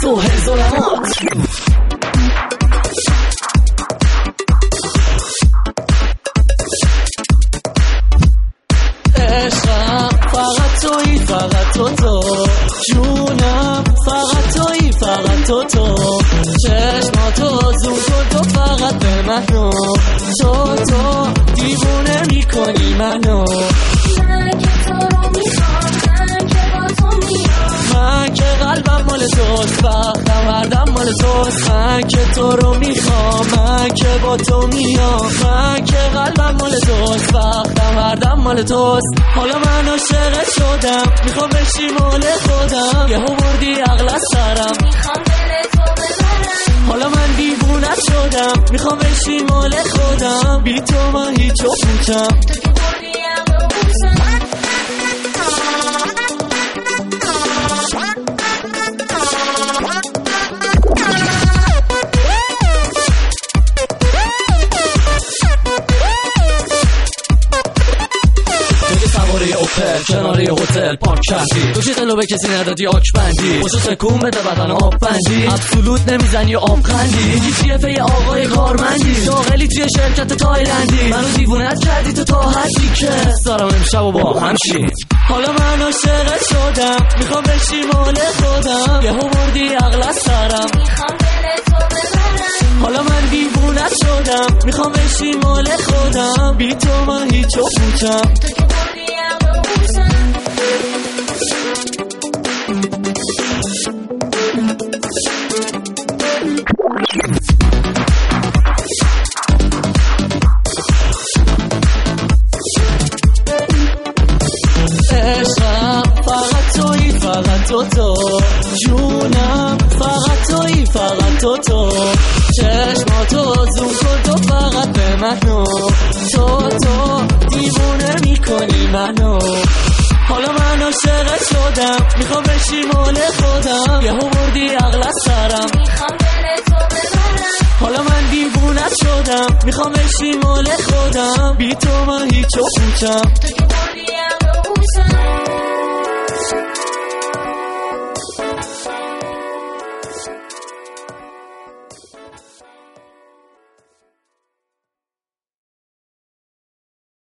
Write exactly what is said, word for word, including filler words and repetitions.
سهیل ظلمات. عشقم فقط تویی، فقط تو تو، جونم فقط تویی، فقط تو تو، چشماتو زوم کن تو فقط به منو، تو تو دیوونه میکنی منو. من که تو رو میخوام، من که با تو میام، من که قلبم مال توست، وقتم هر دم مال توست. من که تو رو میخوام، من که با تو میام، من که قلبم مال توست، وقتم هر دم مال توست. حالا من عاشقت شدم، میخوام بشی مال خودم، یهو بردی عقل از سرم، میخوام دل تو ببرم. حالا من دیوونت شدم، میخوام بشی مال خودم، بی تو من هیچ و پوچم. تو که بردی عقل و بوسم. سواره اوپل کناری هتل پارک کردی، تو چی دلو به کسی ندادی آک بندی، خوشو سکون بده بدن آب بندی، ابسولوت نمیزنی آب خندی، میگی چیه پی آقای کارمندی، شاغلی توی شرکت تایلندی، منو دیوونت کردی تو تا حدی که دارم امشب و با همشی. حالا من عاشقت شدم، میخوام بشی مال خودم، یهو بردی عقل از سرم، میخوام دل تو ببرم. حالا من دیوونت شدم، میخوام بشی مال خودم، بی تو من هیچ و پوچم. تو که بردی عقل و بوسم. عشقم فقط تویی، فقط تو تو، جونم فقط تویی، فقط تو تو، چشماتو زوم کن تو فقط به منو، تو تو دیوونه میکنی منو. حالا من عاشقت شدم، میخوام بشی مال خودم، یهو بردی عقل از سرم، میخوام دل تو ببرم. حالا من دیوونت شدم، میخوام بشی مال خودم، بی تو من هیچ و پوچم. تو که